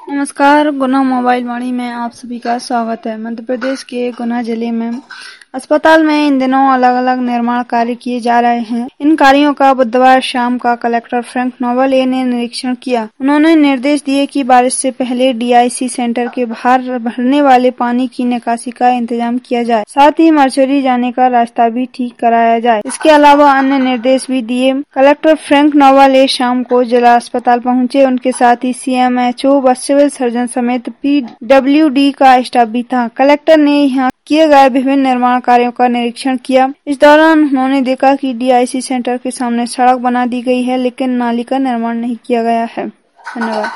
नमस्कार, गुना मोबाइल वाणी में आप सभी का स्वागत है। मध्य प्रदेश के गुना जिले में अस्पताल में इन दिनों अलग अलग निर्माण कार्य किए जा रहे हैं। इन कार्यों का बुधवार शाम का कलेक्टर फ्रैंक नोवाले ने निरीक्षण किया। उन्होंने निर्देश दिए कि बारिश से पहले डीआईसी सेंटर के बाहर भरने वाले पानी की निकासी का इंतजाम किया जाए, साथ ही मरचुरी जाने का रास्ता भी ठीक कराया जाए। इसके अलावा अन्य निर्देश भी दिए। कलेक्टर फ्रैंक नोवाले शाम को जिला अस्पताल पहुंचे। उनके साथ ही सीएमएचओ व सिविल सर्जन समेत पीडब्ल्यूडी का स्टाफ भी था। कलेक्टर ने यहाँ किए गए विभिन्न निर्माण कार्यों का निरीक्षण किया। इस दौरान उन्होंने देखा कि डीआईसी सेंटर के सामने सड़क बना दी गई है, लेकिन नाली का निर्माण नहीं किया गया है। धन्यवाद।